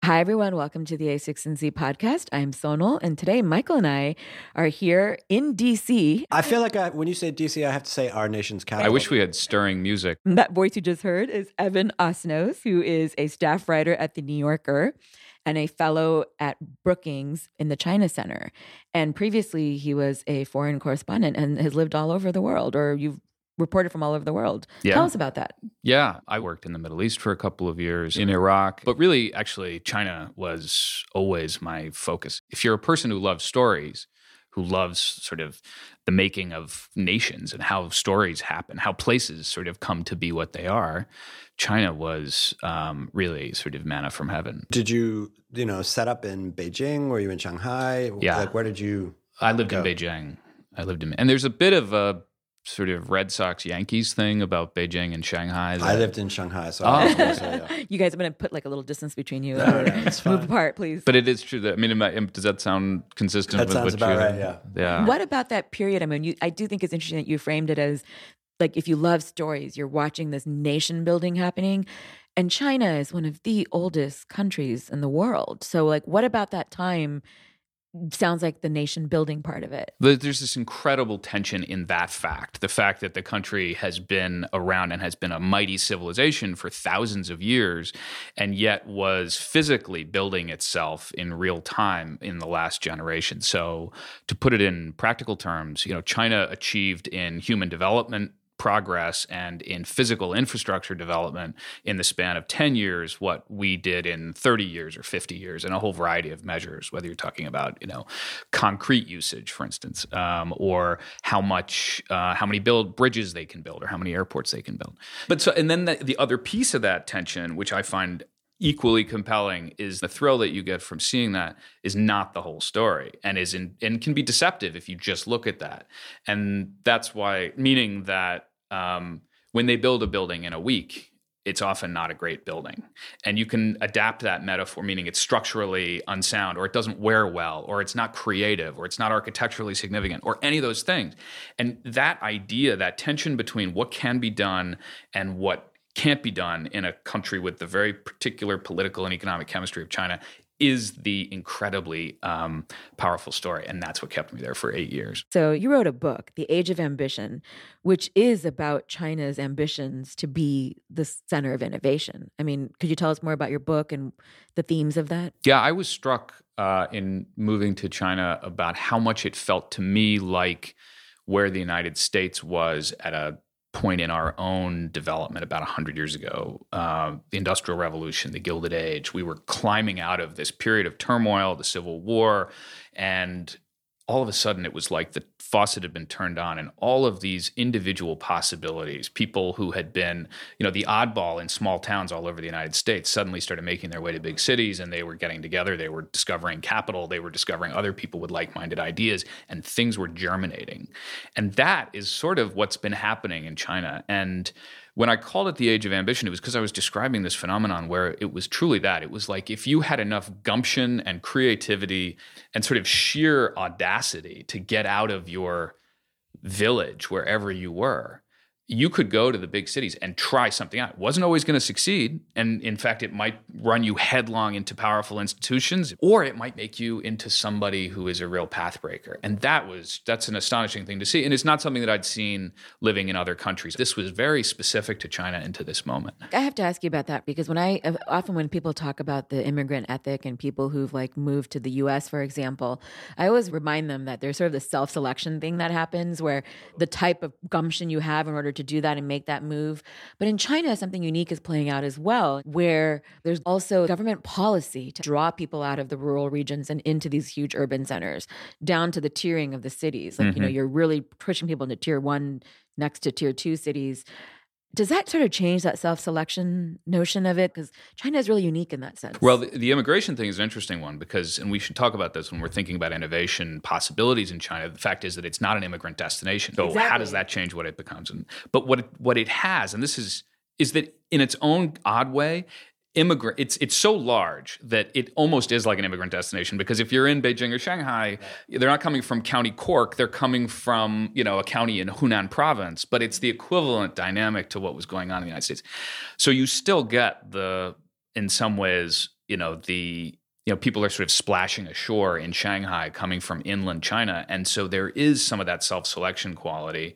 Hi, everyone. Welcome to the A6Z podcast. I'm Sonal, and today Michael and I are here in D.C. I feel like when you say D.C., I have to say our nation's capital. I wish we had stirring music. That voice you just heard is Evan Osnos, who is a staff writer at The New Yorker and a fellow at Brookings in the China Center. And previously, he was a foreign correspondent and has lived all over the world, or you've reported from all over the world. Yeah. Tell us about that. Yeah, I worked in the Middle East for a couple of years, in Iraq. But really, actually, China was always my focus. If you're a person who loves stories, who loves sort of the making of nations and how stories happen, how places sort of come to be what they are, China was really sort of manna from heaven. Did you set up in Beijing? Were you in Shanghai? Yeah. Like, where did you I lived go? in Beijing. And there's a bit of a sort of Red Sox Yankees thing about Beijing and Shanghai. I lived in Shanghai, so I was gonna say, yeah. You guys, I'm going to put like a little distance between you. No, it's fine. Move apart, please. But it is true that, does that sound consistent That with sounds what about you right, yeah. Yeah. What about that period? I mean, I do think it's interesting that you framed it as like if you love stories, you're watching this nation building happening. And China is one of the oldest countries in the world. So, like, what about that time sounds like the nation building part of it? There's this incredible tension in that fact. The fact that the country has been around and has been a mighty civilization for thousands of years and yet was physically building itself in real time in the last generation. So to put it in practical terms, China achieved in human development progress and in physical infrastructure development in the span of 10 years what we did in 30 years or 50 years in a whole variety of measures, whether you're talking about concrete usage, for instance, or how many bridges they can build or how many airports they can build. And then the other piece of that tension, which I find equally compelling, is the thrill that you get from seeing that is not the whole story and can be deceptive if you just look at that. And that's why, meaning that when they build a building in a week, it's often not a great building. And you can adapt that metaphor, meaning it's structurally unsound, or it doesn't wear well, or it's not creative, or it's not architecturally significant, or any of those things. And that idea, that tension between what can be done and what can't be done in a country with the very particular political and economic chemistry of China is the incredibly powerful story. And that's what kept me there for 8 years. So you wrote a book, The Age of Ambition, which is about China's ambitions to be the center of innovation. I mean, could you tell us more about your book and the themes of that? Yeah, I was struck in moving to China about how much it felt to me like where the United States was at a point in our own development about 100 years ago, the Industrial Revolution, the Gilded Age. We were climbing out of this period of turmoil, the Civil War, and all of a sudden it was like the faucet had been turned on and all of these individual possibilities, people who had been, the oddball in small towns all over the United States suddenly started making their way to big cities, and they were getting together, they were discovering capital, they were discovering other people with like-minded ideas, and things were germinating. And that is sort of what's been happening in China. And when I called it the Age of Ambition, it was because I was describing this phenomenon where it was truly that. It was like if you had enough gumption and creativity and sort of sheer audacity to get out of your village, wherever you were, you could go to the big cities and try something out. It wasn't always going to succeed. And in fact, it might run you headlong into powerful institutions, or it might make you into somebody who is a real pathbreaker. And that's an astonishing thing to see. And it's not something that I'd seen living in other countries. This was very specific to China and to this moment. I have to ask you about that because when people talk about the immigrant ethic and people who've like moved to the US, for example, I always remind them that there's sort of the self-selection thing that happens where the type of gumption you have in order to do that and make that move. But in China, something unique is playing out as well, where there's also government policy to draw people out of the rural regions and into these huge urban centers, down to the tiering of the cities. Like, you're really pushing people into tier 1 next to tier 2 cities. Does that sort of change that self-selection notion of it? Because China is really unique in that sense. Well, the immigration thing is an interesting one because, and we should talk about this when we're thinking about innovation possibilities in China. The fact is that it's not an immigrant destination. So Exactly. How does that change what it becomes? But what it has, and this is that in its own odd way, it's so large that it almost is like an immigrant destination, because if you're in Beijing or Shanghai, they're not coming from County Cork, they're coming from, a county in Hunan province, but it's the equivalent dynamic to what was going on in the United States. So you still get in some ways, people are sort of splashing ashore in Shanghai coming from inland China. And so there is some of that self-selection quality.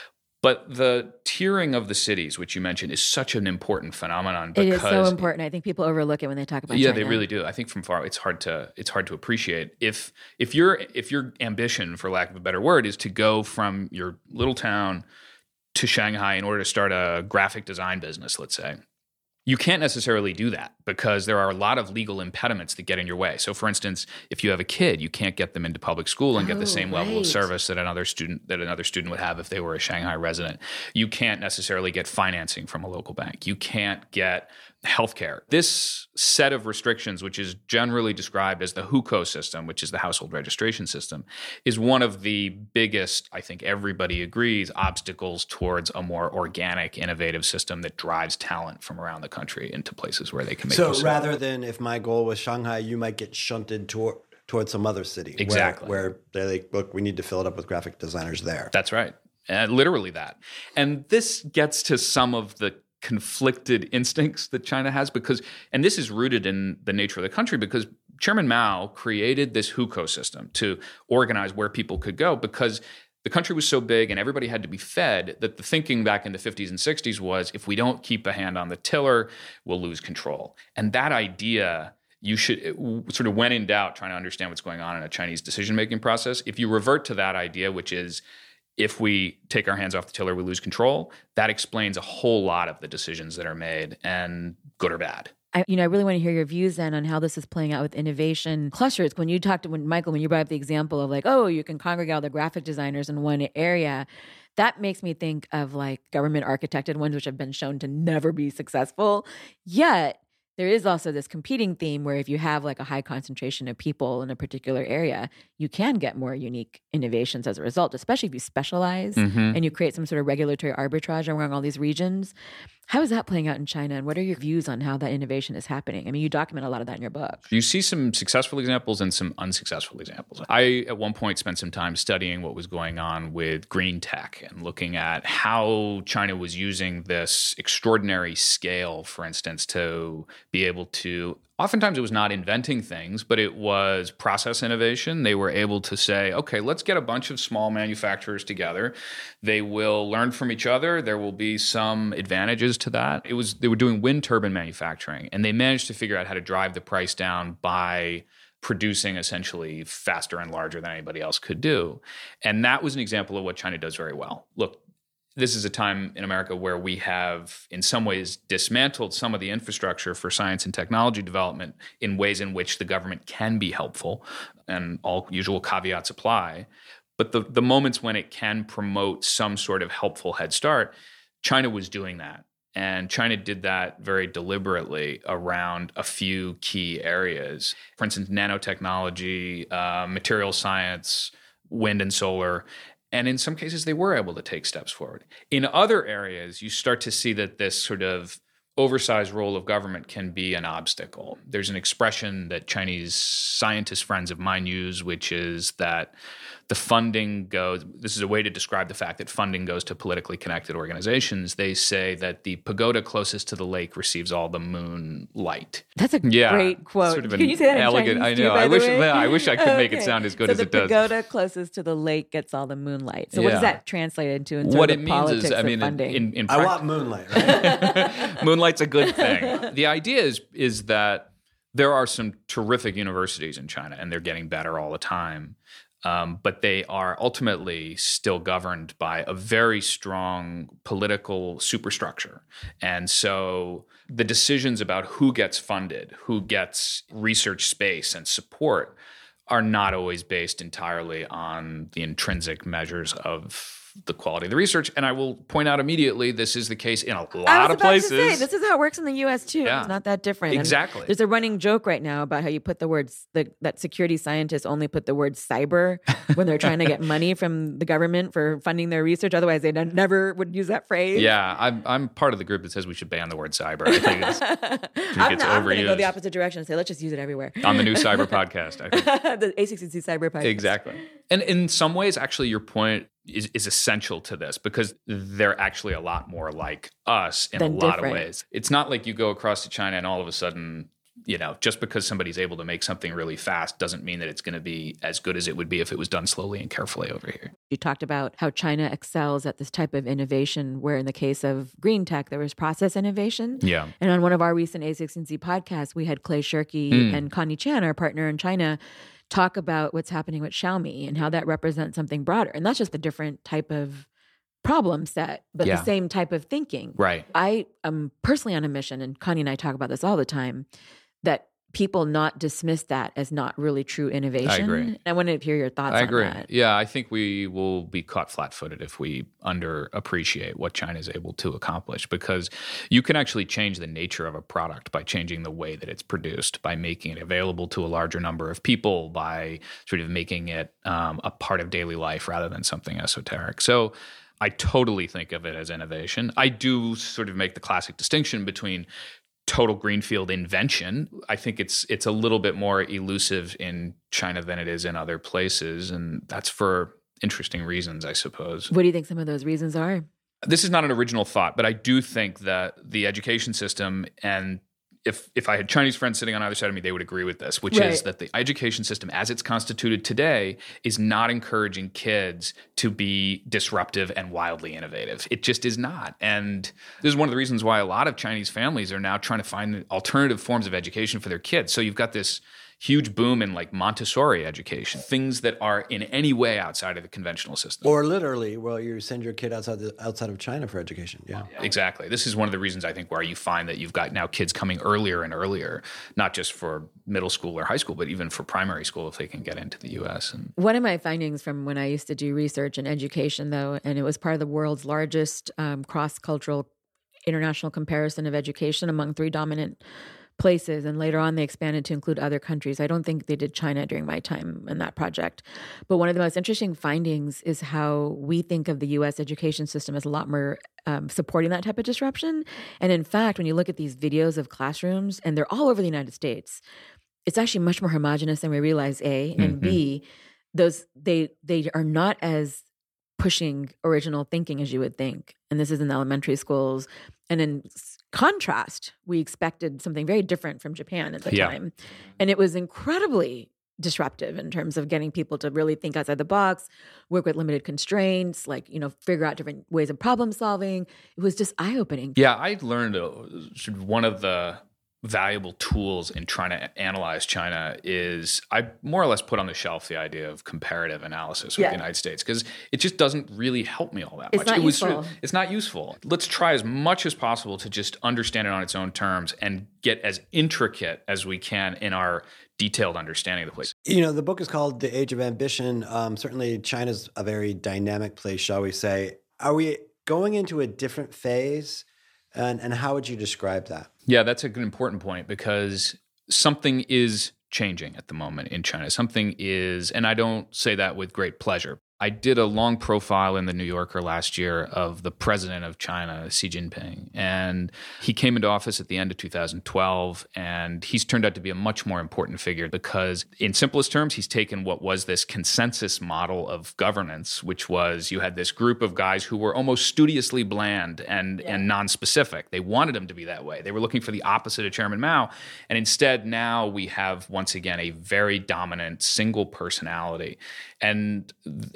But the tiering of the cities, which you mentioned, is such an important phenomenon. It is so important. I think people overlook it when they talk about China. Yeah, they really do. I think from far, it's hard to appreciate. If your ambition, for lack of a better word, is to go from your little town to Shanghai in order to start a graphic design business, let's say, you can't necessarily do that because there are a lot of legal impediments that get in your way. So, for instance, if you have a kid, you can't get them into public school and get the same level of service that another student would have if they were a Shanghai resident. You can't necessarily get financing from a local bank. You can't get healthcare. This set of restrictions, which is generally described as the hukou system, which is the household registration system, is one of the biggest, I think everybody agrees, obstacles towards a more organic, innovative system that drives talent from around the country into places where they can make So rather than if my goal was Shanghai, you might get shunted towards some other city. Exactly. Where they're like, look, we need to fill it up with graphic designers there. That's right. Literally that. And this gets to some of the conflicted instincts that China has and this is rooted in the nature of the country, because Chairman Mao created this hukou system to organize where people could go because the country was so big and everybody had to be fed that the thinking back in the 50s and 60s was, if we don't keep a hand on the tiller, we'll lose control. And that idea, sort of when in doubt, trying to understand what's going on in a Chinese decision-making process, if you revert to that idea, which is, if we take our hands off the tiller, we lose control, that explains a whole lot of the decisions that are made, and good or bad. I really want to hear your views then on how this is playing out with innovation clusters. When you brought up the example of like, oh, you can congregate all the graphic designers in one area, that makes me think of like government architected ones, which have been shown to never be successful. Yet there is also this competing theme where if you have like a high concentration of people in a particular area, you can get more unique innovations as a result, especially if you specialize and you create some sort of regulatory arbitrage among all these regions. How is that playing out in China? And what are your views on how that innovation is happening? I mean, you document a lot of that in your book. You see some successful examples and some unsuccessful examples. I, at one point, spent some time studying what was going on with green tech and looking at how China was using this extraordinary scale, for instance, to be able to, oftentimes it was not inventing things, but it was process innovation. They were able to say, okay, let's get a bunch of small manufacturers together. They will learn from each other. There will be some advantages to that. They were doing wind turbine manufacturing, and they managed to figure out how to drive the price down by producing essentially faster and larger than anybody else could do. And that was an example of what China does very well. Look, this is a time in America where we have, in some ways, dismantled some of the infrastructure for science and technology development in ways in which the government can be helpful, and all usual caveats apply. But the moments when it can promote some sort of helpful head start, China was doing that. And China did that very deliberately around a few key areas. For instance, nanotechnology, material science, wind and solar. And in some cases, they were able to take steps forward. In other areas, you start to see that this sort of oversized role of government can be an obstacle. There's an expression that Chinese scientist friends of mine use, which is that the funding goes, this is a way to describe the fact that funding goes to politically connected organizations. They say that the pagoda closest to the lake receives all the moonlight. That's a great quote. Sort of Can you say that elegant, in Chinese I know. too, I wish I could make it sound as good as it does. So the pagoda closest to the lake gets all the moonlight. So what does that translate into in what terms it of means is, I mean, funding? I want moonlight, right? Moonlight's a good thing. The idea is that there are some terrific universities in China, and they're getting better all the time. But they are ultimately still governed by a very strong political superstructure. And so the decisions about who gets funded, who gets research space and support are not always based entirely on the intrinsic measures of the quality of the research. And I will point out immediately, this is the case in a lot of places. I was about to say, this is how it works in the U.S. too. Yeah. It's not that different. Exactly. And there's a running joke right now about how you put the words, that security scientists only put the word cyber when they're trying to get money from the government for funding their research. Otherwise, they never would use that phrase. Yeah, I'm part of the group that says we should ban the word cyber. I think it's overused. I'm going to go the opposite direction and say, let's just use it everywhere. On the new cyber podcast, I think. The A66 cyber podcast. Exactly. And in some ways, actually, your point is essential to this, because they're actually a lot more like us in a lot of ways. It's not like you go across to China and all of a sudden just because somebody's able to make something really fast doesn't mean that it's going to be as good as it would be if it was done slowly and carefully over here. You talked about how China excels at this type of innovation, where in the case of green tech, there was process innovation. Yeah. And on one of our recent A16Z podcasts, we had Clay Shirky and Connie Chan, our partner in China, talk about what's happening with Xiaomi and how that represents something broader. And that's just a different type of problem set, but the same type of thinking. Right. I am personally on a mission, and Connie and I talk about this all the time, that people not dismiss that as not really true innovation. I agree. I want to hear your thoughts on agree. that. Yeah, I think we will be caught flat-footed if we underappreciate what China is able to accomplish, because you can actually change the nature of a product by changing the way that it's produced, by making it available to a larger number of people, by sort of making it a part of daily life rather than something esoteric. So I totally think of it as innovation. I do sort of make the classic distinction between total greenfield invention. I think it's a little bit more elusive in China than it is in other places, and that's for interesting reasons, I suppose. What do you think some of those reasons are? This is not an original thought, but I do think that the education system, and if I had Chinese friends sitting on either side of me, they would agree with this, which is that the education system as it's constituted today is not encouraging kids to be disruptive and wildly innovative. It just is not. And this is one of the reasons why a lot of Chinese families are now trying to find alternative forms of education for their kids. So you've got this huge boom in like Montessori education, things that are in any way outside of the conventional system. Or literally, well, you send your kid outside of China for education. Yeah, exactly. This is one of the reasons I think where you find that you've got now kids coming earlier and earlier, not just for middle school or high school, but even for primary school if they can get into the U.S. And one of my findings from when I used to do research in education, though, and it was part of the world's largest cross-cultural international comparison of education among 3 dominant places, and later on they expanded to include other countries. I don't think they did China during my time in that project. But one of the most interesting findings is how we think of the U.S. education system as a lot more supporting that type of disruption. And in fact, when you look at these videos of classrooms, and they're all over the United States, it's actually much more homogenous than we realize, A, and B, they are not as pushing original thinking as you would think. And this is in elementary schools. And in contrast, we expected something very different from Japan at the time. And it was incredibly disruptive in terms of getting people to really think outside the box, work with limited constraints, figure out different ways of problem solving. It was just eye-opening. Yeah, I learned one of the valuable tools in trying to analyze China is I more or less put on the shelf the idea of comparative analysis with the United States, because it just doesn't really help me all that much. It's not useful. Let's try as much as possible to just understand it on its own terms and get as intricate as we can in our detailed understanding of the place. The book is called The Age of Ambition. Certainly China's a very dynamic place, shall we say. Are we going into a different phase? And how would you describe that? Yeah, that's an important point, because something is changing at the moment in China. Something is, and I don't say that with great pleasure. I did a long profile in the New Yorker last year of the president of China, Xi Jinping, and he came into office at the end of 2012, and he's turned out to be a much more important figure because, in simplest terms, he's taken what was this consensus model of governance, which was you had this group of guys who were almost studiously bland and nonspecific. They wanted him to be that way. They were looking for the opposite of Chairman Mao, and instead now we have, once again, a very dominant single personality. And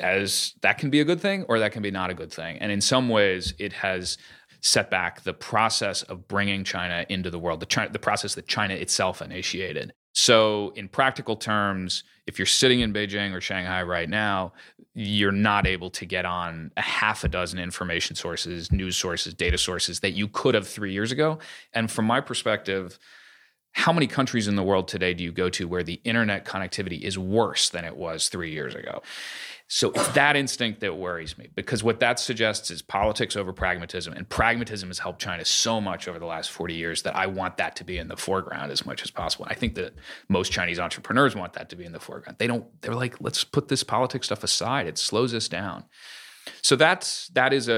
as that can be a good thing or that can be not a good thing. And in some ways, it has set back the process of bringing China into the world, the process that China itself initiated. So in practical terms, if you're sitting in Beijing or Shanghai right now, you're not able to get on a half a dozen information sources, news sources, data sources that you could have 3 years ago. And from my perspective, how many countries in the world today do you go to where the internet connectivity is worse than it was 3 years ago? So it's that instinct that worries me, because what that suggests is politics over pragmatism, and pragmatism has helped China so much over the last 40 years that I want that to be in the foreground as much as possible. I think that most Chinese entrepreneurs want that to be in the foreground. They're like, let's put this politics stuff aside. It slows us down. So that's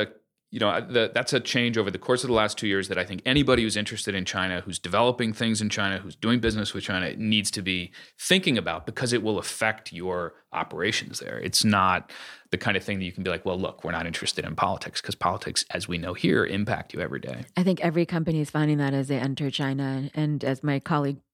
a change over the course of the last 2 years that I think anybody who's interested in China, who's developing things in China, who's doing business with China, needs to be thinking about, because it will affect your operations there. It's not the kind of thing that you can be like, well, look, we're not interested in politics, because politics, as we know here, impact you every day. I think every company is finding that as they enter China. And as my colleague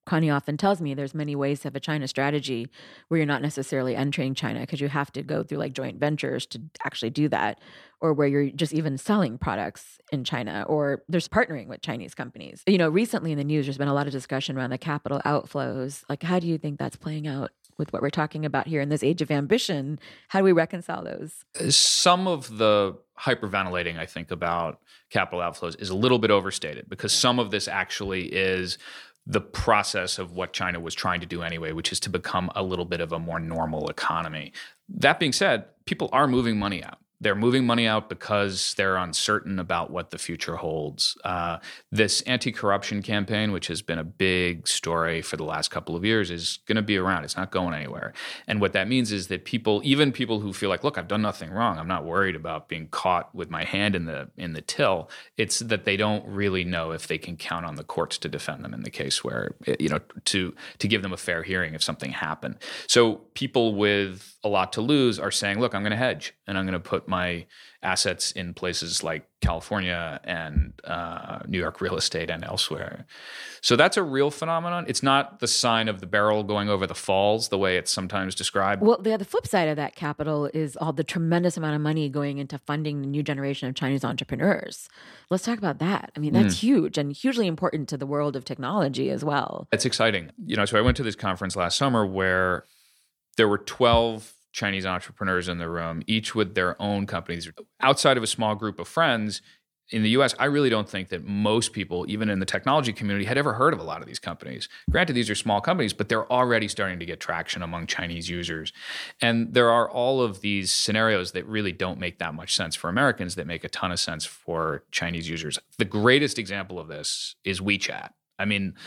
Connie often tells me there's many ways to have a China strategy where you're not necessarily entering China because you have to go through like joint ventures to actually do that, or where you're just even selling products in China, or there's partnering with Chinese companies. Recently in the news, there's been a lot of discussion around the capital outflows. Like, how do you think that's playing out with what we're talking about here in this age of ambition? How do we reconcile those? Some of the hyperventilating, I think, about capital outflows is a little bit overstated, because some of this actually is the process of what China was trying to do anyway, which is to become a little bit of a more normal economy. That being said, people are moving money out. They're moving money out because they're uncertain about what the future holds. This anti-corruption campaign, which has been a big story for the last couple of years, is going to be around. It's not going anywhere. And what that means is that even people who feel like, look, I've done nothing wrong, I'm not worried about being caught with my hand in the till, it's that they don't really know if they can count on the courts to defend them in the case where, to give them a fair hearing if something happened. So people with a lot to lose are saying, look, I'm going to hedge, and I'm going to put my assets in places like California and New York real estate and elsewhere. So that's a real phenomenon. It's not the sign of the barrel going over the falls the way it's sometimes described. Well, the flip side of that capital is all the tremendous amount of money going into funding the new generation of Chinese entrepreneurs. Let's talk about that. I mean, that's huge and hugely important to the world of technology as well. It's exciting. So I went to this conference last summer where there were 12 Chinese entrepreneurs in the room, each with their own companies. Outside of a small group of friends in the US, I really don't think that most people, even in the technology community, had ever heard of a lot of these companies. Granted, these are small companies, but they're already starting to get traction among Chinese users. And there are all of these scenarios that really don't make that much sense for Americans that make a ton of sense for Chinese users. The greatest example of this is WeChat. I mean,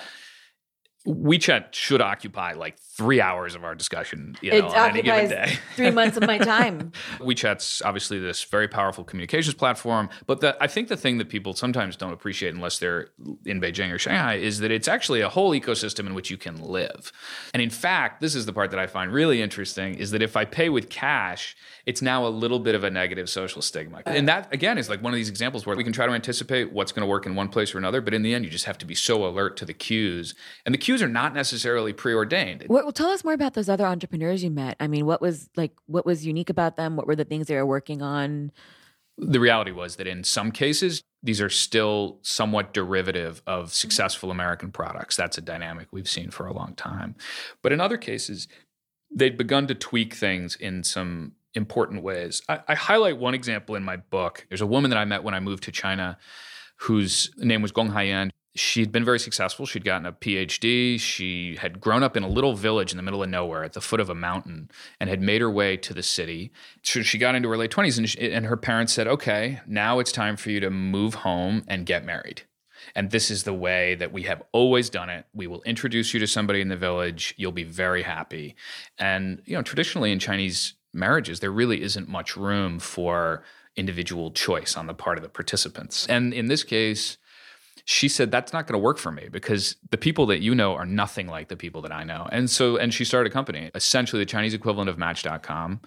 WeChat should occupy like 3 hours of our discussion, on any given day. 3 months of my time. WeChat's obviously this very powerful communications platform, but I think the thing that people sometimes don't appreciate unless they're in Beijing or Shanghai is that it's actually a whole ecosystem in which you can live. And in fact, this is the part that I find really interesting, is that if I pay with cash, it's now a little bit of a negative social stigma. And that, again, is like one of these examples where we can try to anticipate what's going to work in one place or another, but in the end, you just have to be so alert to the cues. And the cues are not necessarily preordained. Well, tell us more about those other entrepreneurs you met. I mean, what was unique about them? What were the things they were working on? The reality was that in some cases, these are still somewhat derivative of successful American products. That's a dynamic we've seen for a long time. But in other cases, they'd begun to tweak things in some important ways. I highlight one example in my book. There's a woman that I met when I moved to China whose name was Gong Haiyan. She'd been very successful. She'd gotten a PhD. She had grown up in a little village in the middle of nowhere at the foot of a mountain and had made her way to the city. So she got into her late 20s and her parents said, okay, now it's time for you to move home and get married. And this is the way that we have always done it. We will introduce you to somebody in the village. You'll be very happy. And, traditionally in Chinese marriages, there really isn't much room for individual choice on the part of the participants. And in this case, she said, that's not going to work for me because the people that you know are nothing like the people that I know. And she started a company, essentially the Chinese equivalent of Match.com.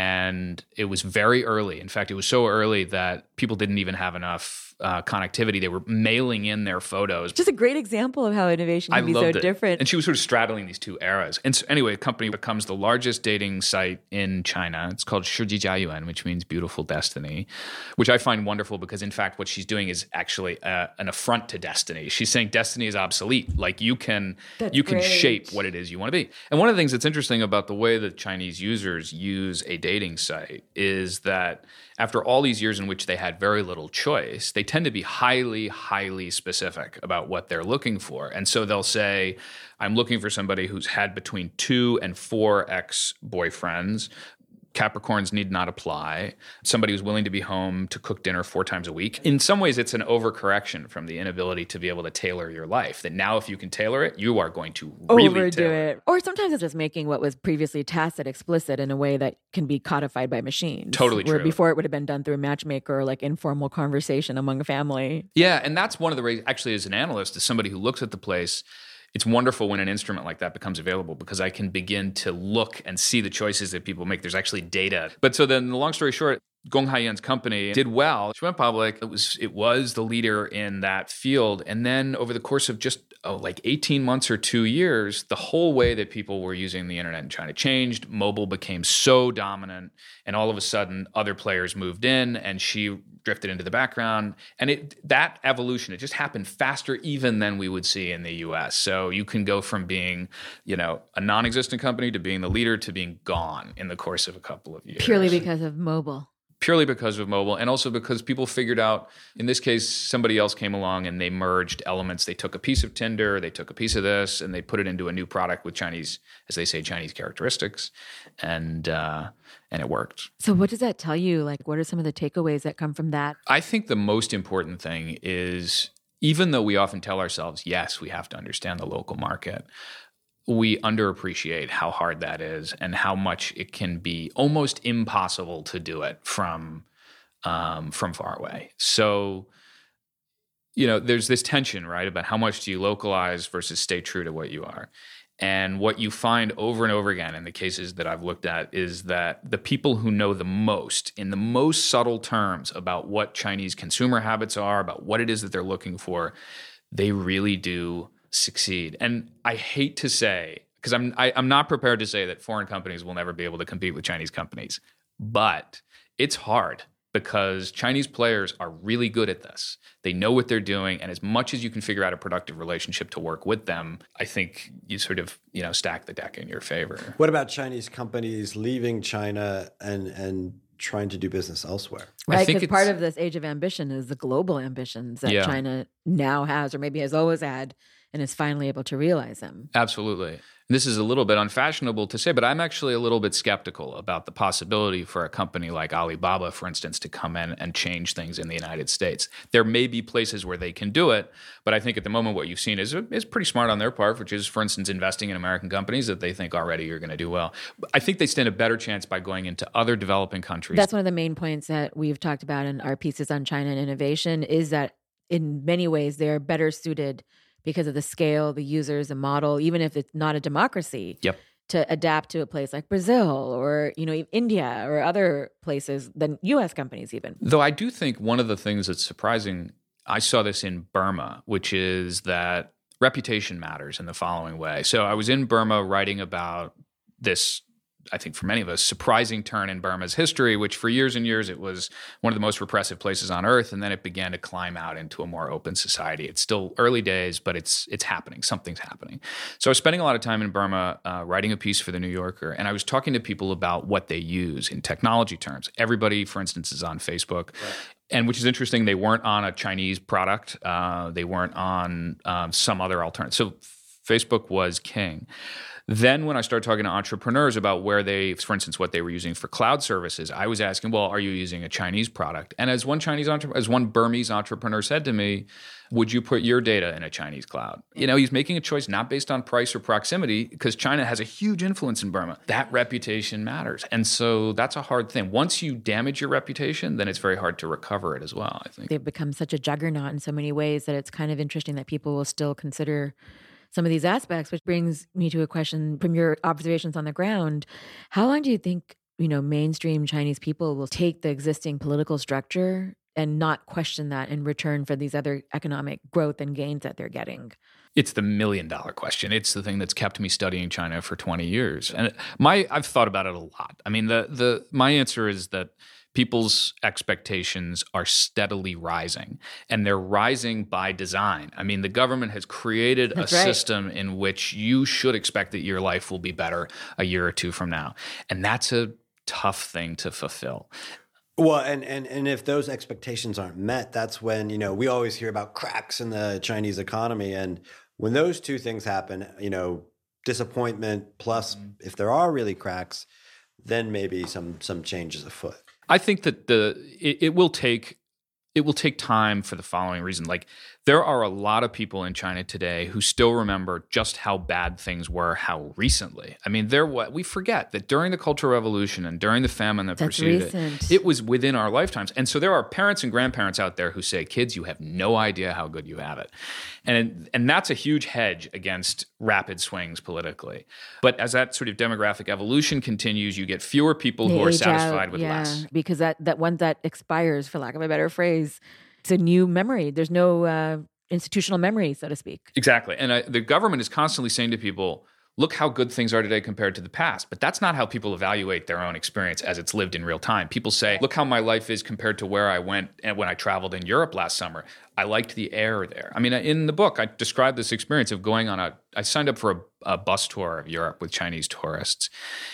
And it was very early. In fact, it was so early that people didn't even have enough connectivity. They were mailing in their photos. Just a great example of how innovation can be so different. And she was sort of straddling these two eras. And so anyway, a company becomes the largest dating site in China. It's called Shiji Jiayuan, which means beautiful destiny, which I find wonderful because in fact, what she's doing is actually an affront to destiny. She's saying destiny is obsolete. Like you can shape what it is you want to be. And one of the things that's interesting about the way that Chinese users use a dating site is that after all these years in which they had very little choice, they tend to be highly, highly specific about what they're looking for. And so they'll say, I'm looking for somebody who's had between 2 and 4 ex-boyfriends. Capricorns need not apply. Somebody who's willing to be home to cook dinner 4 times a week. In some ways, it's an overcorrection from the inability to be able to tailor your life. That now if you can tailor it, you are going to really overdo it. Or sometimes it's just making what was previously tacit explicit in a way that can be codified by machines. Totally true. Where before it would have been done through a matchmaker or like informal conversation among a family. Yeah, and that's one of the ways, actually as an analyst, as somebody who looks at the place, it's wonderful when an instrument like that becomes available because I can begin to look and see the choices that people make. There's actually data. But so then the long story short, Gong Haiyan's company did well. She went public. It was the leader in that field. And then over the course of just like 18 months or 2 years, the whole way that people were using the internet in China changed. Mobile became so dominant. And all of a sudden, other players moved in and she drifted into the background. And that evolution, it just happened faster even than we would see in the US. So you can go from being, a non-existent company to being the leader to being gone in the course of a couple of years. Purely because of mobile. Purely because of mobile, and also because people figured out, in this case, somebody else came along and they merged elements. They took a piece of Tinder, they took a piece of this, and they put it into a new product with Chinese, as they say, Chinese characteristics, and it worked. So what does that tell you? Like, what are some of the takeaways that come from that? I think the most important thing is, even though we often tell ourselves, yes, we have to understand the local market, we underappreciate how hard that is and how much it can be almost impossible to do it from far away. So, there's this tension, right, about how much do you localize versus stay true to what you are. And what you find over and over again in the cases that I've looked at is that the people who know the most, in the most subtle terms, about what Chinese consumer habits are, about what it is that they're looking for, they really do succeed. And I hate to say, because I'm not prepared to say that foreign companies will never be able to compete with Chinese companies, but it's hard because Chinese players are really good at this. They know what they're doing, and as much as you can figure out a productive relationship to work with them, I think you sort of, stack the deck in your favor. What about Chinese companies leaving China and trying to do business elsewhere? Right, because part of this age of ambition is the global ambitions that China now has, or maybe has always had, and is finally able to realize them. Absolutely. This is a little bit unfashionable to say, but I'm actually a little bit skeptical about the possibility for a company like Alibaba, for instance, to come in and change things in the United States. There may be places where they can do it, but I think at the moment what you've seen is pretty smart on their part, which is, for instance, investing in American companies that they think already are going to do well. I think they stand a better chance by going into other developing countries. That's one of the main points that we've talked about in our pieces on China and innovation, is that in many ways they're better suited because of the scale, the users, the model, even if it's not a democracy, to adapt to a place like Brazil or, India or other places than U.S. companies even. Though I do think one of the things that's surprising, I saw this in Burma, which is that reputation matters in the following way. So I was in Burma writing about this, I think for many of us, surprising turn in Burma's history, which for years and years it was one of the most repressive places on earth, and then it began to climb out into a more open society. It's still early days, but it's happening. Something's happening. So I was spending a lot of time in Burma writing a piece for The New Yorker, and I was talking to people about what they use in technology terms. Everybody, for instance, is on Facebook. Right. And which is interesting, they weren't on a Chinese product. They weren't on some other alternative. So Facebook was king. Then when I started talking to entrepreneurs about where they, for instance, what they were using for cloud services, I was asking, well, are you using a Chinese product? And as one Burmese entrepreneur said to me, would you put your data in a Chinese cloud? He's making a choice not based on price or proximity, because China has a huge influence in Burma. That reputation matters. And so that's a hard thing. Once you damage your reputation, then it's very hard to recover it as well, I think. They've become such a juggernaut in so many ways that it's kind of interesting that people will still consider some of these aspects, which brings me to a question from your observations on the ground. How long do you think, mainstream Chinese people will take the existing political structure and not question that in return for these other economic growth and gains that they're getting? It's the $1 million question. It's the thing that's kept me studying China for 20 years. And I've thought about it a lot. I mean, my answer is that people's expectations are steadily rising, and they're rising by design. I mean, the government has created a system in which you should expect that your life will be better a year or two from now. And that's a tough thing to fulfill. Well, and if those expectations aren't met, that's when, we always hear about cracks in the Chinese economy. And when those two things happen, disappointment plus if there are really cracks, then maybe some changes afoot. I think that it will take time for the following reason. Like, There are a lot of people in China today who still remember just how bad things were, how recently. I mean, we forget that during the Cultural Revolution and during the famine that preceded it was within our lifetimes. And so there are parents and grandparents out there who say, kids, you have no idea how good you have it. And that's a huge hedge against rapid swings politically. But as that sort of demographic evolution continues, you get fewer people who are satisfied with less. Because that one that expires, for lack of a better phrase, it's a new memory. There's no institutional memory, so to speak. Exactly. And the government is constantly saying to people, look how good things are today compared to the past. But that's not how people evaluate their own experience as it's lived in real time. People say, look how my life is compared to where I went and when I traveled in Europe last summer. I liked the air there. I mean, in the book, I described this experience of going on I signed up for a bus tour of Europe with Chinese tourists.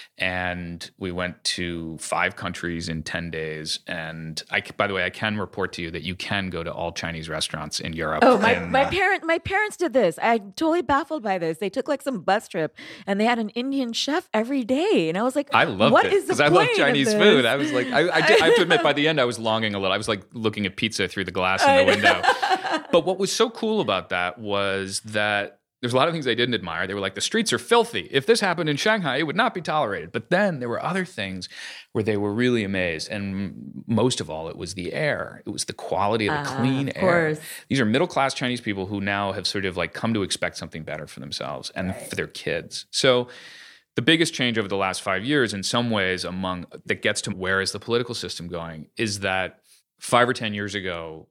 And we went to 5 countries in 10 days. And by the way, I can report to you that you can go to all Chinese restaurants in Europe. Oh, my parents did this. I'm totally baffled by this. They took like some bus trip and they had an Indian chef every day. And I was like, I loved what it is the because I point love Chinese of food. this? I was like, I have to admit, by the end, I was longing a little. I was like looking at pizza through the glass in the window. But what was so cool about that was that there's a lot of things they didn't admire. They were like, the streets are filthy. If this happened in Shanghai, it would not be tolerated. But then there were other things where they were really amazed. And most of all, it was the air. It was the quality of the clean air. Course. These are middle-class Chinese people who now have sort of like come to expect something better for themselves and for their kids. So the biggest change over the last 5 years, in some ways, that gets to where is the political system going, is that 5 or 10 years ago,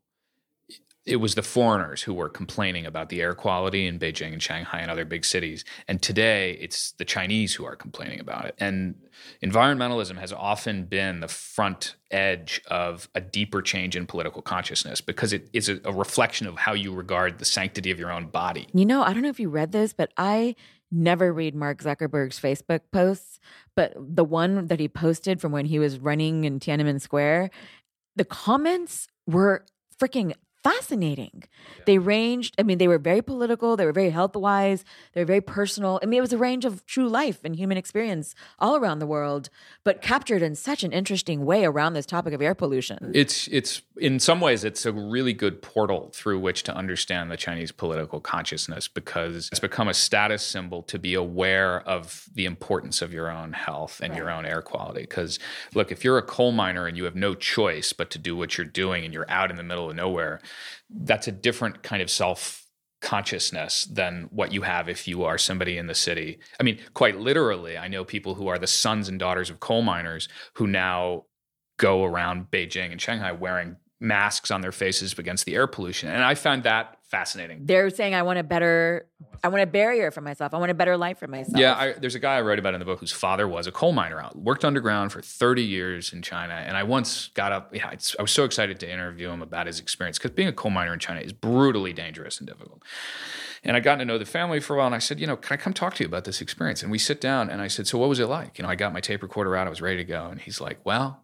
it was the foreigners who were complaining about the air quality in Beijing and Shanghai and other big cities. And today, it's the Chinese who are complaining about it. And environmentalism has often been the front edge of a deeper change in political consciousness because it is a reflection of how you regard the sanctity of your own body. You know, I don't know if you read this, but I never read Mark Zuckerberg's Facebook posts. But the one that he posted from when he was running in Tiananmen Square, the comments were freaking fascinating. Yeah. They ranged, they were very political, they were very health-wise, they were very personal. It was a range of true life and human experience all around the world, but captured in such an interesting way around this topic of air pollution. It's in some ways, it's a really good portal through which to understand the Chinese political consciousness because it's become a status symbol to be aware of the importance of your own health and your own air quality. Because look, if you're a coal miner and you have no choice but to do what you're doing and you're out in the middle of nowhere, that's a different kind of self-consciousness than what you have if you are somebody in the city. I mean, quite literally, I know people who are the sons and daughters of coal miners who now go around Beijing and Shanghai wearing masks on their faces against the air pollution. And I found that fascinating. They're saying, I want a barrier for myself. I want a better life for myself. Yeah, there's a guy I wrote about in the book whose father was a coal miner, worked underground for 30 years in China. And I once got up, I was so excited to interview him about his experience because being a coal miner in China is brutally dangerous and difficult. And I got to know the family for a while and I said, can I come talk to you about this experience? And we sit down and I said, so what was it like? I got my tape recorder out, I was ready to go. And he's like, well,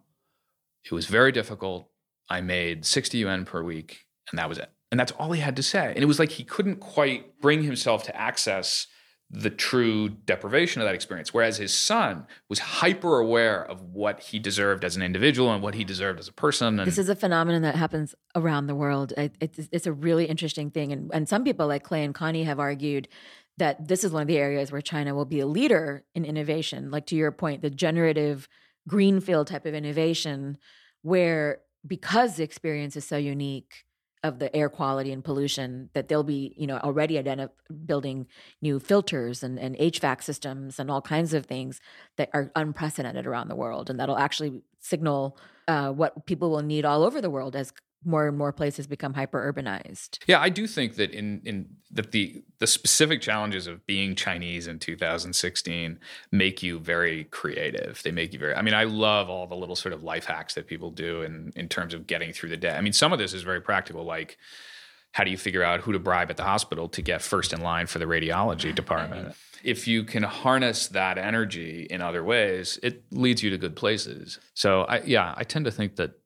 it was very difficult. I made 60 yuan per week, and that was it. And that's all he had to say. And it was like he couldn't quite bring himself to access the true deprivation of that experience, whereas his son was hyper aware of what he deserved as an individual and what he deserved as a person. And this is a phenomenon that happens around the world. It's a really interesting thing. And some people like Clay and Connie have argued that this is one of the areas where China will be a leader in innovation. Like to your point, the generative greenfield type of innovation where because the experience is so unique of the air quality and pollution that they'll be, already building new filters and HVAC systems and all kinds of things that are unprecedented around the world. And that'll actually signal what people will need all over the world as more and more places become hyper-urbanized. Yeah, I do think that that the specific challenges of being Chinese in 2016 make you very creative. They make you very, I love all the little sort of life hacks that people do in terms of getting through the day. Some of this is very practical, like how do you figure out who to bribe at the hospital to get first in line for the radiology department? If you can harness that energy in other ways, it leads you to good places. So I tend to think that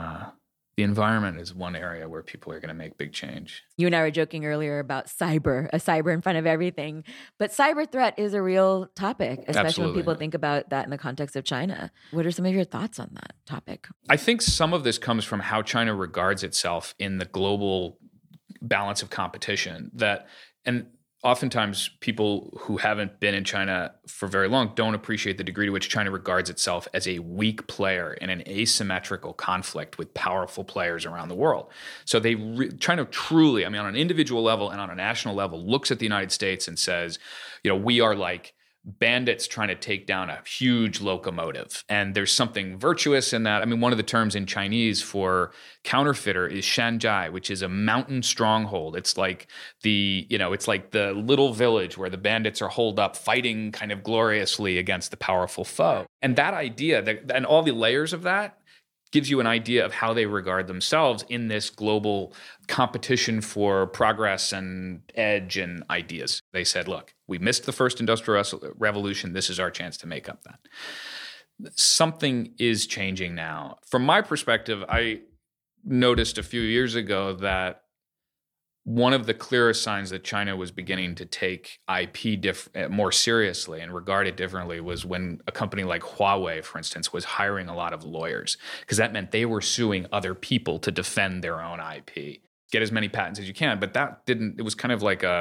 the environment is one area where people are going to make big change. You and I were joking earlier about a cyber in front of everything. But cyber threat is a real topic, especially Absolutely. When people think about that in the context of China. What are some of your thoughts on that topic? I think some of this comes from how China regards itself in the global balance of competition and oftentimes people who haven't been in China for very long don't appreciate the degree to which China regards itself as a weak player in an asymmetrical conflict with powerful players around the world. So China truly, on an individual level and on a national level, looks at the United States and says, we are like bandits trying to take down a huge locomotive. And there's something virtuous in that. One of the terms in Chinese for counterfeiter is shanzhai, which is a mountain stronghold. It's like the little village where the bandits are holed up fighting kind of gloriously against the powerful foe. And that idea, and all the layers of that, gives you an idea of how they regard themselves in this global competition for progress and edge and ideas. They said, look, we missed the first industrial revolution. This is our chance to make up that. Something is changing now. From my perspective, I noticed a few years ago that one of the clearest signs that China was beginning to take IP more seriously and regard it differently was when a company like Huawei, for instance, was hiring a lot of lawyers, because that meant they were suing other people to defend their own IP. Get as many patents as you can, but it was sort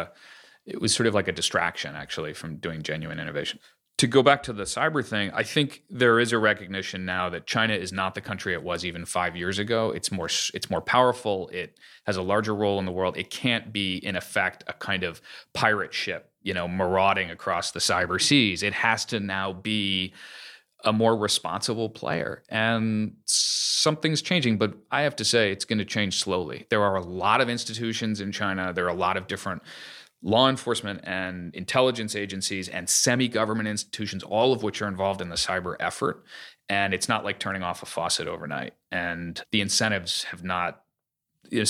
of like a distraction, actually, from doing genuine innovation. To go back to the cyber thing, I think there is a recognition now that China is not the country it was even 5 years ago. It's more powerful. It has a larger role in the world. It can't be, in effect, a kind of pirate ship, marauding across the cyber seas. It has to now be a more responsible player. And something's changing, but I have to say it's going to change slowly. There are a lot of institutions in China. There are a lot of different law enforcement and intelligence agencies and semi-government institutions, all of which are involved in the cyber effort. And it's not like turning off a faucet overnight. And the incentives are not going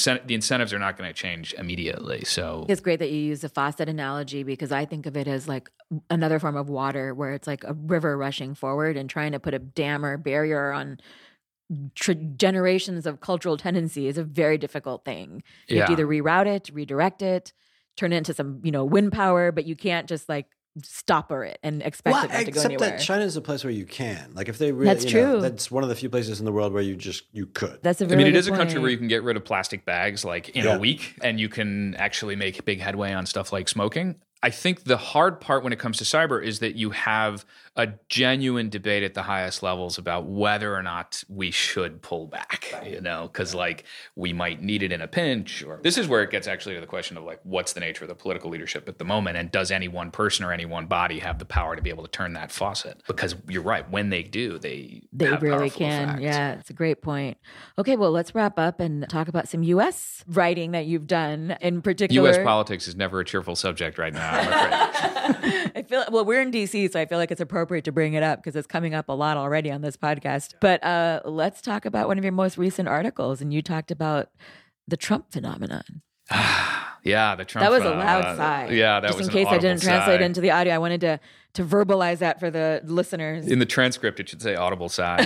to change immediately. So it's great that you use the faucet analogy, because I think of it as like another form of water, where it's like a river rushing forward, and trying to put a dam or barrier on generations of cultural tendency is a very difficult thing. You have to either reroute it, redirect it, turn it into some, wind power, but you can't just like stopper it and expect it not to go anywhere. Except that China is a place where you can. Like if they really, that's true. That's one of the few places in the world where you could. That's a very it good is point. A country where you can get rid of plastic bags like in a week, and you can actually make big headway on stuff like smoking. I think the hard part when it comes to cyber is that you have a genuine debate at the highest levels about whether or not we should pull back, because like we might need it in a pinch. Or this is where it gets actually to the question of like, what's the nature of the political leadership at the moment? And does any one person or any one body have the power to be able to turn that faucet? Because you're right, when they do, they really can. Effects. Yeah, it's a great point. Okay, well, let's wrap up and talk about some U.S. writing that you've done in particular. U.S. politics is never a cheerful subject right now, I'm afraid. We're in D.C., so I feel like it's appropriate to bring it up because it's coming up a lot already on this podcast. But let's talk about one of your most recent articles, and you talked about the Trump phenomenon. Yeah, the Trump. That was a loud sigh. Yeah, that just was in case I didn't translate into the audio. I wanted to verbalize that for the listeners. In the transcript, it should say audible sigh.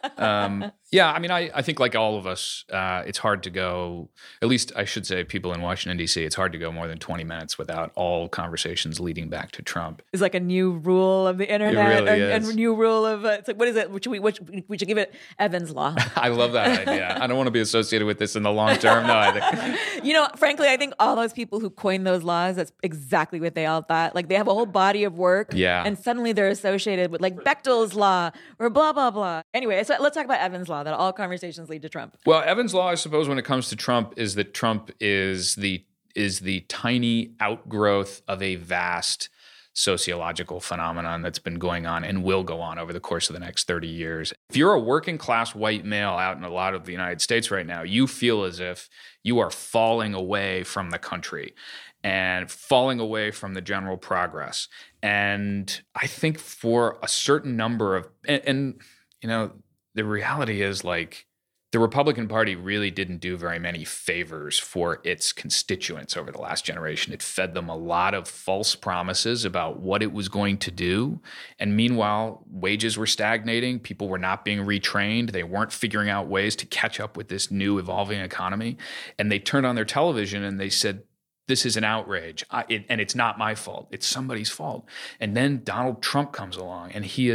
I think like all of us, it's hard to go, at least I should say people in Washington, D.C., it's hard to go more than 20 minutes without all conversations leading back to Trump. It's like a new rule of the internet. It really is. And a new rule of, it's like, what is it? We should give it Evans Law. I love that idea. I don't want to be associated with this in the long term. No, I think. Frankly, I think all those people who coined those laws, that's exactly what they all thought. Like they have a whole body of work. Yeah. And suddenly they're associated with like Bechtel's Law or blah, blah, blah. Anyway, so let's talk about Evans Law, that all conversations lead to Trump. Well, Evans Law, I suppose, when it comes to Trump, is that Trump is the tiny outgrowth of a vast sociological phenomenon that's been going on and will go on over the course of the next 30 years. If you're a working class white male out in a lot of the United States right now, you feel as if you are falling away from the country and falling away from the general progress. And I think for a certain number of, the reality is like the Republican Party really didn't do very many favors for its constituents over the last generation. It fed them a lot of false promises about what it was going to do. And meanwhile, wages were stagnating. People were not being retrained. They weren't figuring out ways to catch up with this new evolving economy. And they turned on their television and they said, this is an outrage. And it's not my fault. It's somebody's fault. And then Donald Trump comes along and he is a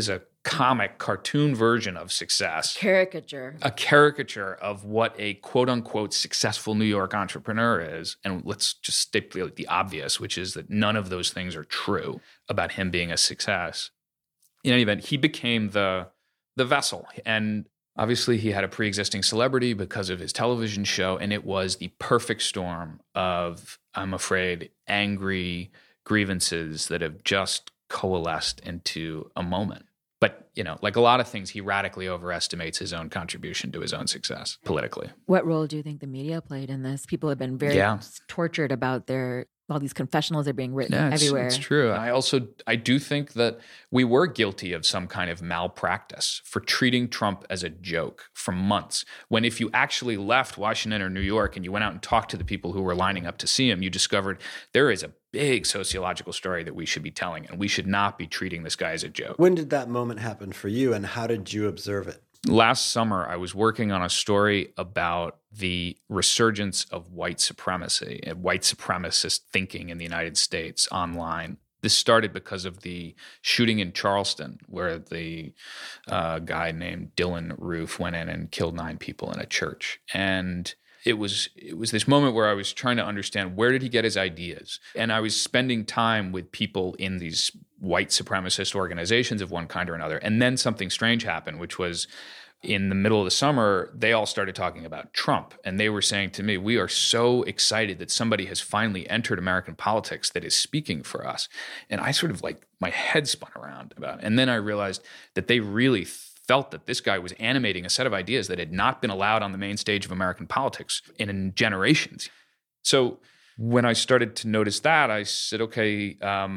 comic cartoon version of success. Caricature. A caricature of what a quote unquote successful New York entrepreneur is. And let's just stipulate the obvious, which is that none of those things are true about him being a success. In any event, he became the vessel. And obviously he had a pre-existing celebrity because of his television show. And it was the perfect storm of, I'm afraid, angry grievances that have just coalesced into a moment. But, like a lot of things, he radically overestimates his own contribution to his own success politically. What role do you think the media played in this? People have been very tortured about all these confessionals are being written everywhere. It's true. I do think that we were guilty of some kind of malpractice for treating Trump as a joke for months. When if you actually left Washington or New York and you went out and talked to the people who were lining up to see him, you discovered there is a big sociological story that we should be telling, and we should not be treating this guy as a joke. When did that moment happen for you, and how did you observe it? Last summer, I was working on a story about the resurgence of white supremacy and white supremacist thinking in the United States online. This started because of the shooting in Charleston, where the guy named Dylan Roof went in and killed 9 people in a church. And it was this moment where I was trying to understand, where did he get his ideas? And I was spending time with people in these white supremacist organizations of one kind or another. And then something strange happened, which was in the middle of the summer, they all started talking about Trump. And they were saying to me, we are so excited that somebody has finally entered American politics that is speaking for us. And I sort of my head spun around about it. And then I realized that they really felt that this guy was animating a set of ideas that had not been allowed on the main stage of American politics in generations. So when I started to notice that, I said, okay,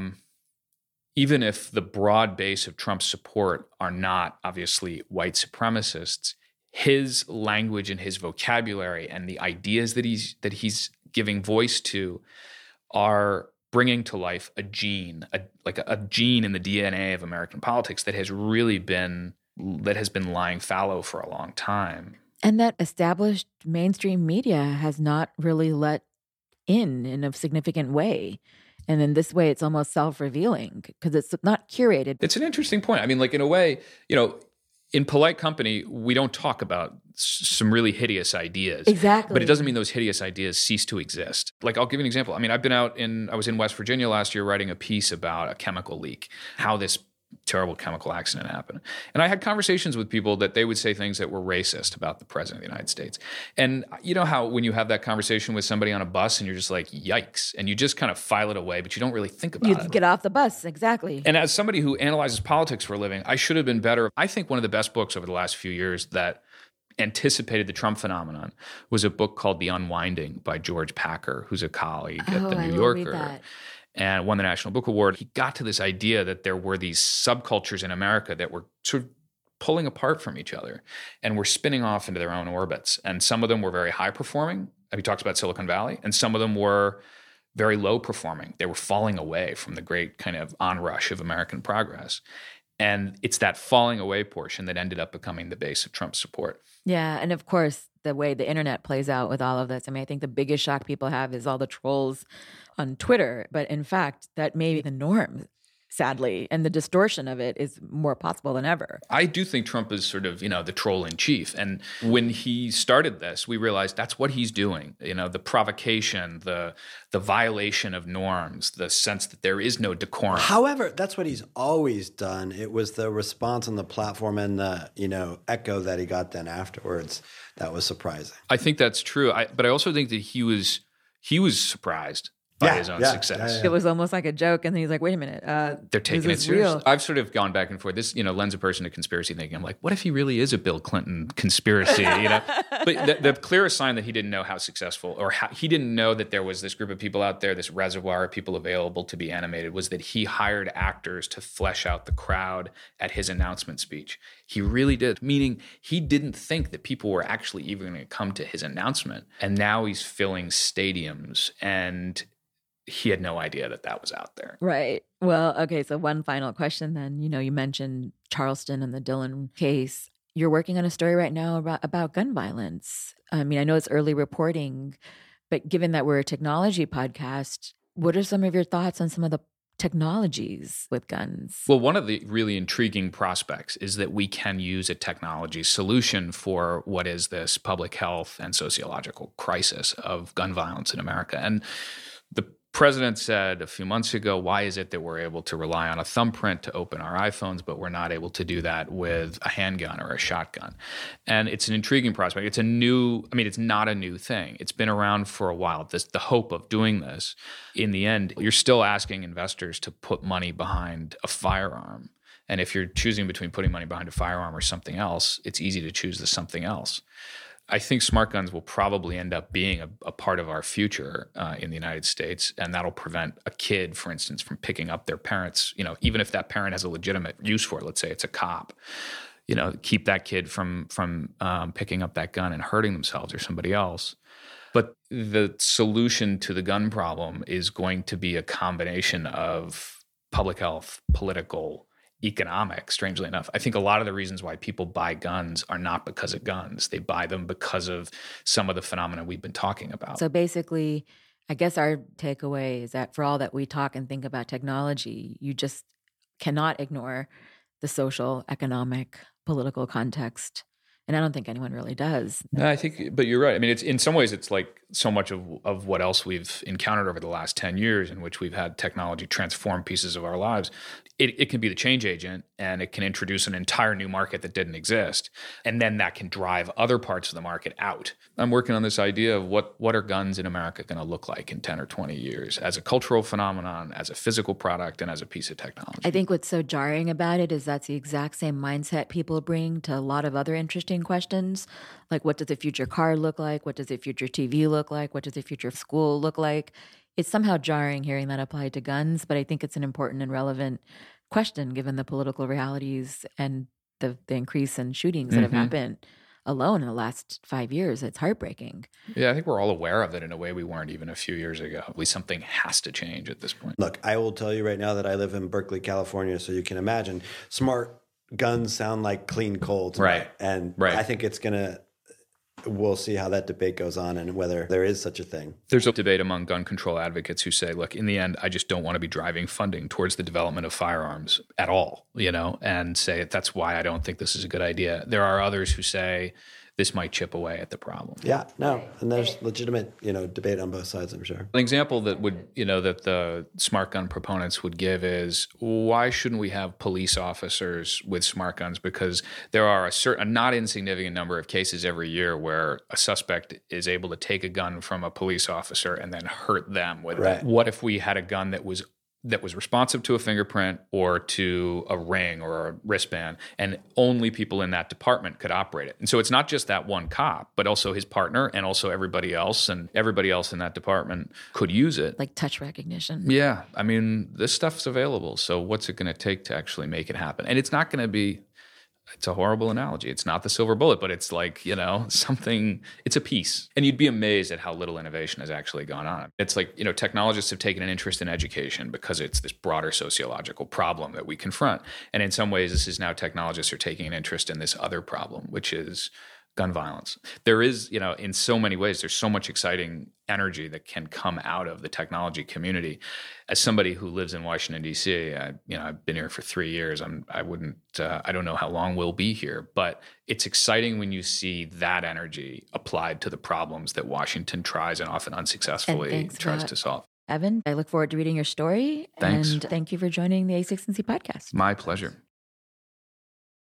even if the broad base of Trump's support are not obviously white supremacists, his language and his vocabulary and the ideas that he's giving voice to are bringing to life a gene, a gene in the DNA of American politics that has been lying fallow for a long time. And that established mainstream media has not really let in a significant way. And in this way, it's almost self-revealing because it's not curated. It's an interesting point. I mean, in a way, in polite company, we don't talk about some really hideous ideas. Exactly. But it doesn't mean those hideous ideas cease to exist. I'll give you an example. I mean, I was in West Virginia last year writing a piece about a chemical leak, how this terrible chemical accident happened. And I had conversations with people that they would say things that were racist about the president of the United States. And you know how when you have that conversation with somebody on a bus and you're just like, yikes, and you just kind of file it away, but you don't really think about it. You get off the bus, exactly. And as somebody who analyzes politics for a living, I should have been better. I think one of the best books over the last few years that anticipated the Trump phenomenon was a book called The Unwinding by George Packer, who's a colleague at the New Yorker. And won the National Book Award. He got to this idea that there were these subcultures in America that were sort of pulling apart from each other and were spinning off into their own orbits. And some of them were very high performing. He talks about Silicon Valley. And some of them were very low performing. They were falling away from the great kind of onrush of American progress. And it's that falling away portion that ended up becoming the base of Trump's support. Yeah. And of course, the way the internet plays out with all of this. I mean, I think the biggest shock people have is all the trolls on Twitter. But in fact, that may be the norm, sadly. And the distortion of it is more possible than ever. I do think Trump is sort of, the troll in chief. And when he started this, we realized that's what he's doing. The provocation, the violation of norms, the sense that there is no decorum. However, that's what he's always done. It was the response on the platform and the, echo that he got then afterwards that was surprising. I think that's true. But I also think that he was surprised by his own success. It was almost like a joke, and then he's like, "Wait a minute, they're taking it seriously." I've sort of gone back and forth. This, lends a person to conspiracy thinking. I'm like, what if he really is a Bill Clinton conspiracy? But the clearest sign that he didn't know how successful, or he didn't know that there was this group of people out there, this reservoir of people available to be animated, was that he hired actors to flesh out the crowd at his announcement speech. He really did, meaning he didn't think that people were actually even going to come to his announcement, and now he's filling stadiums and he had no idea that was out there. Right. Well, okay. So one final question then. You mentioned Charleston and the Dylan case. You're working on a story right now about gun violence. I mean, I know it's early reporting, but given that we're a technology podcast, what are some of your thoughts on some of the technologies with guns? Well, one of the really intriguing prospects is that we can use a technology solution for what is this public health and sociological crisis of gun violence in America. And the president said a few months ago, why is it that we're able to rely on a thumbprint to open our iPhones, but we're not able to do that with a handgun or a shotgun? And it's an intriguing prospect. It's not a new thing. It's been around for a while. The hope of doing this, in the end, you're still asking investors to put money behind a firearm. And if you're choosing between putting money behind a firearm or something else, it's easy to choose the something else. I think smart guns will probably end up being a part of our future in the United States, and that'll prevent a kid, for instance, from picking up their parents, even if that parent has a legitimate use for it. Let's say it's a cop, keep that kid from picking up that gun and hurting themselves or somebody else. But the solution to the gun problem is going to be a combination of public health, political, economic, strangely enough. I think a lot of the reasons why people buy guns are not because of guns. They buy them because of some of the phenomena we've been talking about. So basically, I guess our takeaway is that for all that we talk and think about technology, you just cannot ignore the social, economic, political context. And I don't think anyone really does. No, I think, but you're right. I mean, it's in some ways, it's like so much of what else we've encountered over the last 10 years in which we've had technology transform pieces of our lives. It can be the change agent, and it can introduce an entire new market that didn't exist. And then that can drive other parts of the market out. I'm working on this idea of what are guns in America going to look like in 10 or 20 years as a cultural phenomenon, as a physical product, and as a piece of technology. I think what's so jarring about it is that's the exact same mindset people bring to a lot of other interesting questions. Like, what does the future car look like? What does the future TV look like? What does the future school look like? It's somehow jarring hearing that applied to guns, but I think it's an important and relevant question given the political realities and the increase in shootings that have happened alone in the last 5 years. It's heartbreaking. Yeah, I think we're all aware of it in a way we weren't even a few years ago. At least something has to change at this point. Look, I will tell you right now that I live in Berkeley, California, so you can imagine smart guns sound like clean coal to me. And I think we'll see how that debate goes on and whether there is such a thing. There's a debate among gun control advocates who say, look, in the end, I just don't want to be driving funding towards the development of firearms at all, and say that's why I don't think this is a good idea. There are others who say this might chip away at the problem. Yeah, no, and there's legitimate, debate on both sides, I'm sure. An example that would, that the smart gun proponents would give is why shouldn't we have police officers with smart guns? Because there are a not insignificant number of cases every year where a suspect is able to take a gun from a police officer and then hurt them with it. What if we had a gun that was responsive to a fingerprint or to a ring or a wristband, and only people in that department could operate it? And so it's not just that one cop, but also his partner and also everybody else, and everybody else in that department could use it. Like touch recognition. Yeah. I mean, this stuff's available. So what's it going to take to actually make it happen? And it's not going to be, it's a horrible analogy. It's not the silver bullet, but it's like, something, it's a piece. And you'd be amazed at how little innovation has actually gone on. It's like, technologists have taken an interest in education because it's this broader sociological problem that we confront. And in some ways, this is now technologists are taking an interest in this other problem, which is gun violence. There is, in so many ways, there's so much exciting energy that can come out of the technology community. As somebody who lives in Washington, D.C., I've been here for 3 years. I don't know how long we'll be here, but it's exciting when you see that energy applied to the problems that Washington tries and often unsuccessfully tries to solve. Evan, I look forward to reading your story. Thanks. And thank you for joining the A16Z podcast. My pleasure.